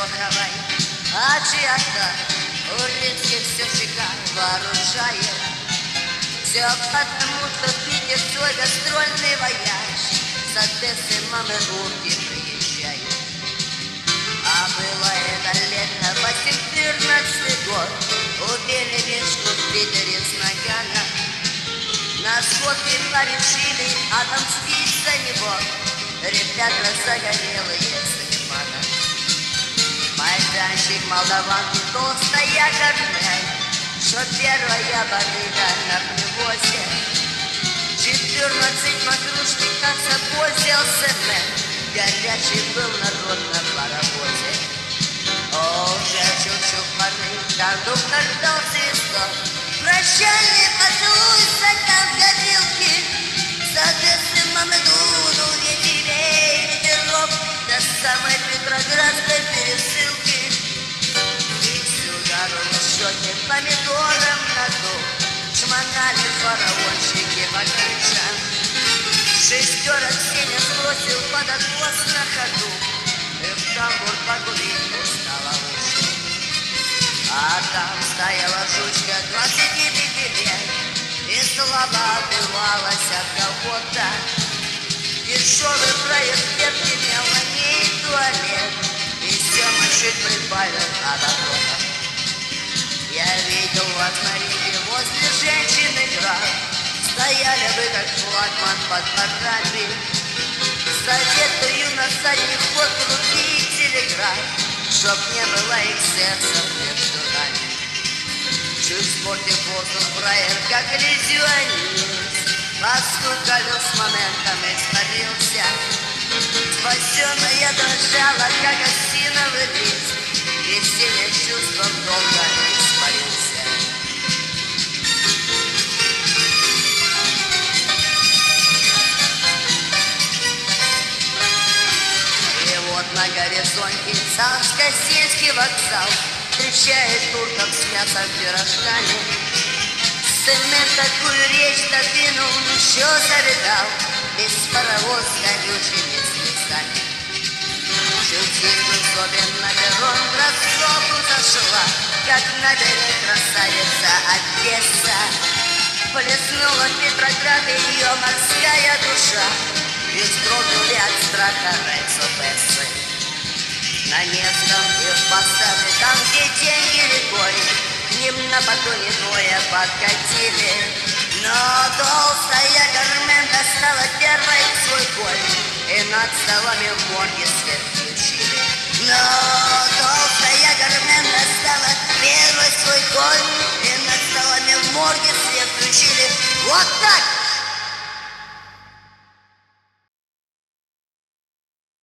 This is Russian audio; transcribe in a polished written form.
шелковой. Ажиотаж уральских все шикар вооружает. Все потому, что Питер свой гастрольный вояж с Одессы мамы руки приезжает. А было это лето 14 год. Убили Мишку в Питере с Нагана. На сходке порешили отомстить за него. Ребята загорелые с лимана. Майданчик молдаванки толстая корней, что первая барыга на привозе. 14 матрушник, как запозился мэн. Горячий был народ на паровозе. О, уже чук-чук поры, кондуктор дал свисток. Прощальный поцелуй, стакан горелки. С Одессы мамы дунул ветерей ветерок до самой Петроградской пересылки. И всю дорогу щеки помидором надул. Шмонали фараончики по крышам. Шестерок Сеня сбросил под откос на ходу. И в тамбур покурить устало ушел. А там стояла жучка 25 лет и слабо отбивалась от кого-то. Дешевый проезд имел на ней туалет, и Сема чуть прибавил от охота. Я видел вас на ринге возле женщин играл. Стояли вы как флагман под парами. Советую на задний ход крутить телеграф, чтоб не было эксцессов между нами. Чуть спортив воздух проект, как иллюзионист. Паскуд колес моментом испарился. Спасенная дрожала, как осиновый лист. И сильным чувством долго испарился. И вот на горизонте Царско-Сельский вокзал встречает турков с мясом пирожками. Цемент такую речь додвинул, еще завидал. Весь паровоз с горючими слезами. Чуть особен на перрон в рассоку зашла, как на берег красавица Одесса. Плеснула в Петроград ее морская душа, и вздрогнули от страха рейсопессы. На Невском и в Посаде, там, где деньги рекой, к ним на батоне двое подкатили. Но толстая Кармен достала первой свой голь, и над столами в морге свет включили. Но толстая Кармен достала первый свой голь, и над столами в морге